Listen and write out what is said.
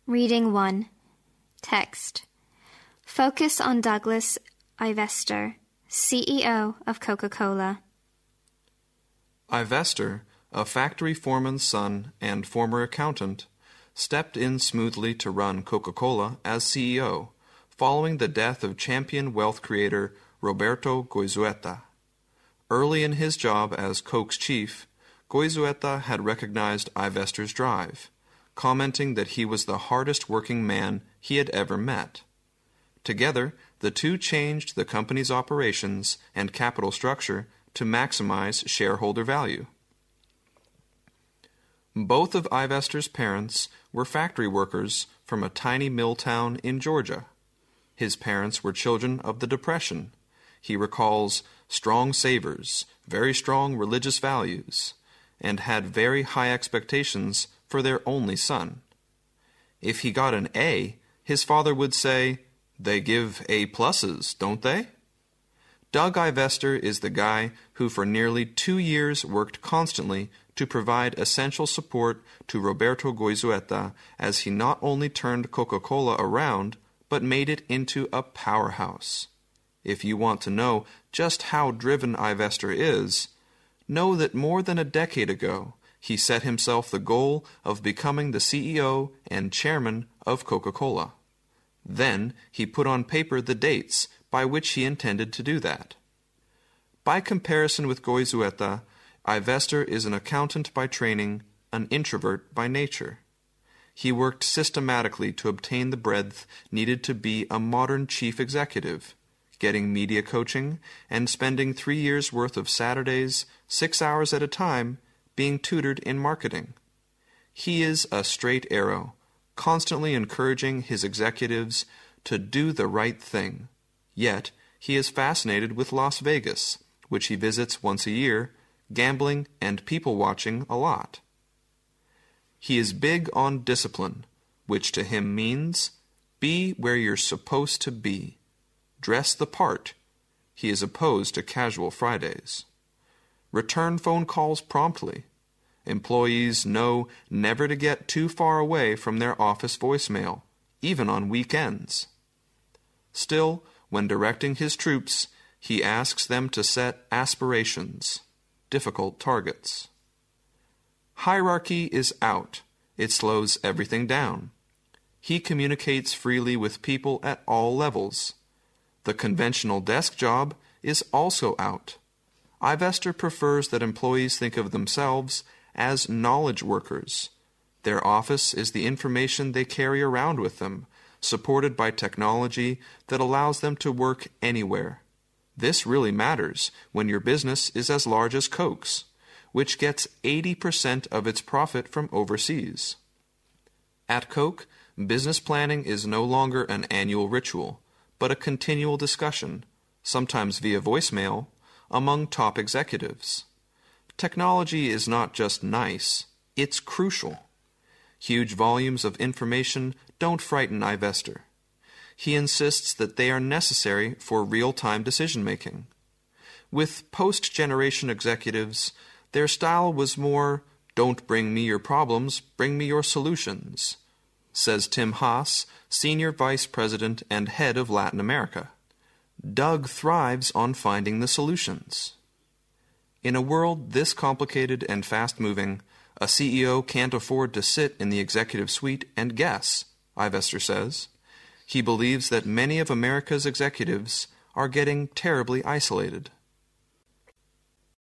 Reading 1. Text. Focus on Douglas Ivester, CEO of Coca-Cola. Ivester, a factory foreman's son and former accountant, stepped in smoothly to run Coca-Cola as CEO, following the death of champion wealth creator Roberto Goizueta. Early in his job as Coke's chief, Goizueta had recognized Ivester's drive, commenting that he was the hardest working man he had ever met. Together, the two changed the company's operations and capital structure to maximize shareholder value. Both of Ivester's parents were factory workers from a tiny mill town in Georgia. His parents were children of the Depression. He recalls strong savers, very strong religious values, and had very high expectations for their only son. If he got an A, his father would say, "They give A pluses, don't they?" Doug Ivester is the guy who for nearly 2 years worked constantly to provide essential support to Roberto Goizueta as he not only turned Coca-Cola around, but made it into a powerhouse. If you want to know just how driven Ivester is, know that more than a decade ago, he set himself the goal of becoming the CEO and chairman of Coca-Cola. Then he put on paper the dates by which he intended to do that. By comparison with Goizueta, Ivester is an accountant by training, an introvert by nature. He worked systematically to obtain the breadth needed to be a modern chief executive, getting media coaching and spending 3 years' worth of Saturdays, 6 hours at a time, being tutored in marketing. He is a straight arrow, constantly encouraging his executives to do the right thing. Yet, he is fascinated with Las Vegas, which he visits once a year, gambling and people-watching a lot. He is big on discipline, which to him means, be where you're supposed to be. Dress the part. He is opposed to casual Fridays. Return phone calls promptly. Employees know never to get too far away from their office voicemail, even on weekends. Still, when directing his troops, he asks them to set aspirations, difficult targets. Hierarchy is out. It slows everything down. He communicates freely with people at all levels. The conventional desk job is also out. Ivester prefers that employees think of themselves as knowledge workers. Their office is the information they carry around with them, supported by technology that allows them to work anywhere. This really matters when your business is as large as Coke's, which gets 80% of its profit from overseas. At Coke, business planning is no longer an annual ritual, but a continual discussion, sometimes via voicemail, among top executives. Technology is not just nice, it's crucial. Huge volumes of information don't frighten Ivester. He insists that they are necessary for real-time decision-making. With post-generation executives, their style was more, "Don't bring me your problems, bring me your solutions," says Tim Haas, Senior Vice President and Head of Latin America. Doug thrives on finding the solutions. In a world this complicated and fast-moving, a CEO can't afford to sit in the executive suite and guess, Ivester says. He believes that many of America's executives are getting terribly isolated.